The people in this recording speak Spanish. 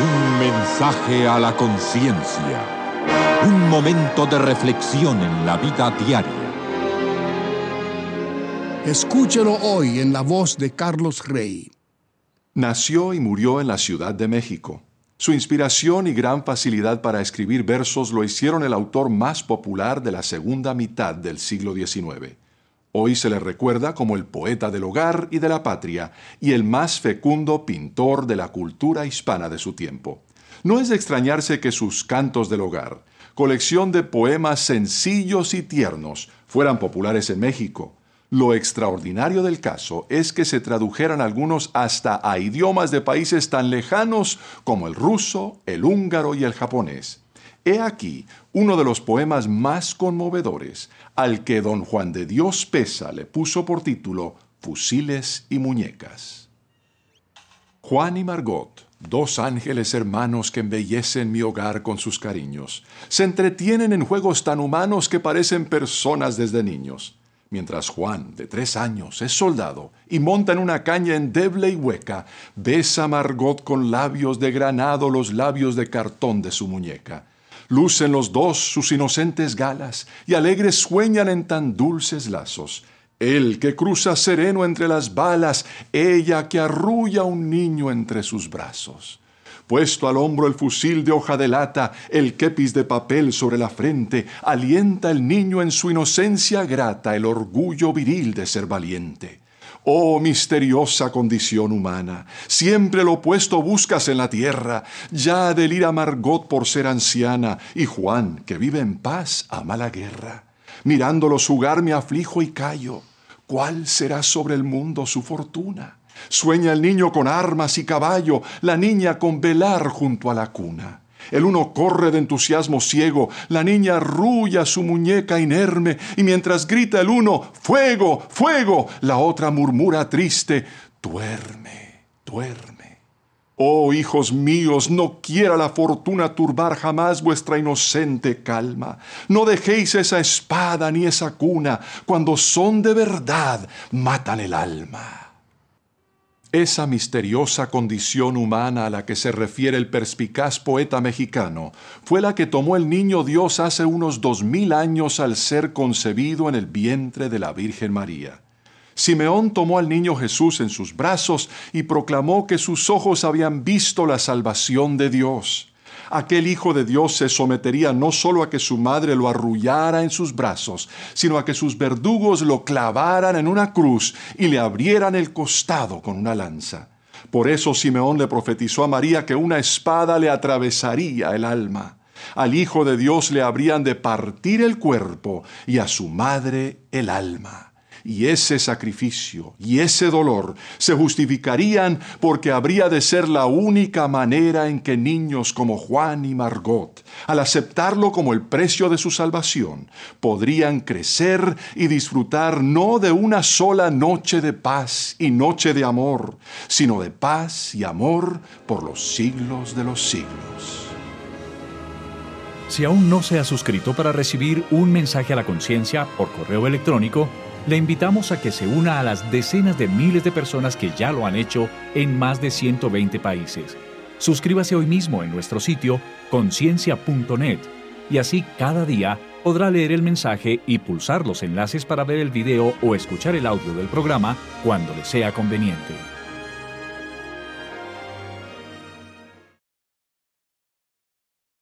Un mensaje a la conciencia. Un momento de reflexión en la vida diaria. Escúchelo hoy en la voz de Carlos Rey. Nació y murió en la Ciudad de México. Su inspiración y gran facilidad para escribir versos lo hicieron el autor más popular de la segunda mitad del siglo XIX. Hoy se le recuerda como el poeta del hogar y de la patria y el más fecundo pintor de la cultura hispana de su tiempo. No es de extrañarse que sus Cantos del Hogar, colección de poemas sencillos y tiernos, fueran populares en México. Lo extraordinario del caso es que se tradujeran algunos hasta a idiomas de países tan lejanos como el ruso, el húngaro y el japonés. He aquí uno de los poemas más conmovedores, al que don Juan de Dios Pesa le puso por título Fusiles y Muñecas. Juan y Margot, dos ángeles hermanos que embellecen mi hogar con sus cariños, se entretienen en juegos tan humanos que parecen personas desde niños. Mientras Juan, de 3 años, es soldado y monta en una caña endeble y hueca, besa a Margot con labios de granado los labios de cartón de su muñeca. Lucen los dos sus inocentes galas y alegres sueñan en tan dulces lazos. Él que cruza sereno entre las balas, ella que arrulla a un niño entre sus brazos. Puesto al hombro el fusil de hoja de lata, el kepis de papel sobre la frente, alienta el niño en su inocencia grata el orgullo viril de ser valiente. Oh misteriosa condición humana, siempre lo opuesto buscas en la tierra, ya delira Margot por ser anciana, y Juan, que vive en paz, ama la guerra. Mirándolos jugar me aflijo y callo, ¿cuál será sobre el mundo su fortuna? Sueña el niño con armas y caballo, la niña con velar junto a la cuna. El uno corre de entusiasmo ciego, la niña arrulla su muñeca inerme, y mientras grita el uno, ¡fuego, fuego!, la otra murmura triste, ¡duerme, duerme! Oh, hijos míos, no quiera la fortuna turbar jamás vuestra inocente calma. No dejéis esa espada ni esa cuna, cuando son de verdad, matan el alma. Esa misteriosa condición humana a la que se refiere el perspicaz poeta mexicano fue la que tomó el niño Dios hace unos 2000 años al ser concebido en el vientre de la Virgen María. Simeón tomó al niño Jesús en sus brazos y proclamó que sus ojos habían visto la salvación de Dios. Aquel Hijo de Dios se sometería no solo a que su madre lo arrullara en sus brazos, sino a que sus verdugos lo clavaran en una cruz y le abrieran el costado con una lanza. Por eso Simeón le profetizó a María que una espada le atravesaría el alma. Al Hijo de Dios le habrían de partir el cuerpo y a su madre el alma. Y ese sacrificio y ese dolor se justificarían porque habría de ser la única manera en que niños como Juan y Margot, al aceptarlo como el precio de su salvación, podrían crecer y disfrutar no de una sola noche de paz y noche de amor, sino de paz y amor por los siglos de los siglos. Si aún no se ha suscrito para recibir un mensaje a la conciencia por correo electrónico, le invitamos a que se una a las decenas de miles de personas que ya lo han hecho en más de 120 países. Suscríbase hoy mismo en nuestro sitio conciencia.net y así cada día podrá leer el mensaje y pulsar los enlaces para ver el video o escuchar el audio del programa cuando le sea conveniente.